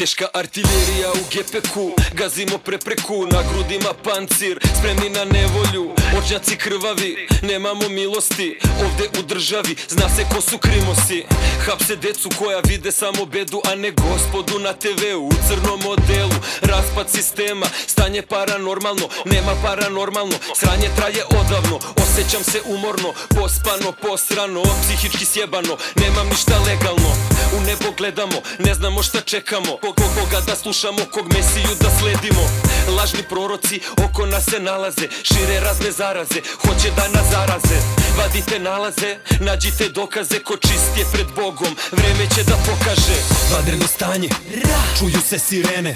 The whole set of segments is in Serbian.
Teška artiljerija u gepeku, gazimo prepreku, na grudima pancir, spremni na nevolju. Očnjaci krvavi, nemamo milosti ovde u državi, zna se ko su krimosi. Hapse decu koja vide samo bedu, a ne gospodu na TV-u. U crnom modelu, raspad sistema, stanje paranormalno, nema paranormalno, sranje traje odavno. Osjećam se umorno, pospano, posrano, psihički sjebano, nemam ništa legalno. U nebo gledamo, ne znamo šta čekamo, koga da slušamo, kog mesiju da sledimo. Lažni proroci oko nas se nalaze, šire razne zaraze, hoće da nas zaraze. Vadite nalaze, nađite dokaze, ko čist je pred Bogom, vreme će da pokaže. Vanredno stanje, čuju se sirene,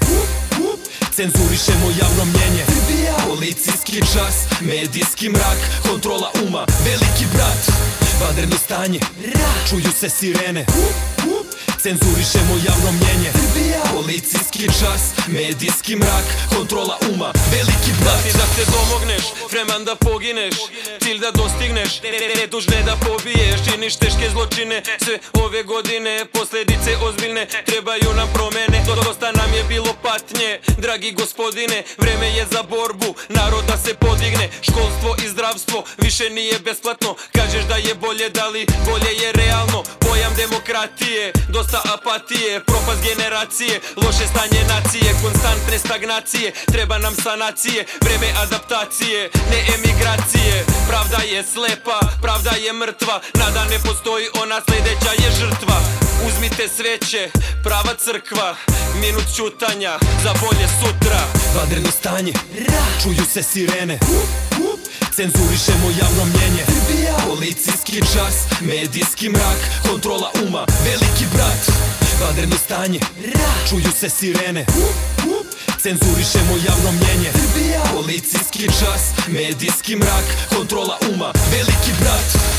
cenzurišemo javno mnjenje. Policijski čas, medijski mrak, kontrola uma, veliki brat. Vanredno stanje, čuju se sirene, cenzurišemo javno mnjenje. Policijski čas, medijski mrak, kontrola uma, veliki brat. Ti da se domogneš, vreman da pogineš, cilj da dostigneš, nedužne da pobiješ. Činiš teške zločine sve ove godine, posledice ozbiljne, trebaju nam promene. Dosta nam je bilo patnje, dragi gospodine, vreme je za borbu, narod da se podigne. Školstvo i zdravstvo više nije besplatno, kažeš da je bolje, da li bolje je realno? Pojam demokratije, dosta apatije, propast generacije, loše stanje nacije, konstantne stagnacije, treba nam sanacije, vreme adaptacije, ne emigracije. Pravda je slepa, pravda je mrtva, nada ne postoji, ona sledeća je žrtva. Uzmite sveće, prava crkva, minut ćutanja za bolje sutra. Vanredno stanje, čuju se sirene, cenzurišemo javno mnjenje. Policijski čas, medijski mrak, kontrola uma, veliki brat. Vanredno stanje, čuju se sirene, cenzurišemo javno mnjenje. Policijski čas, medijski mrak, kontrola uma, veliki brat.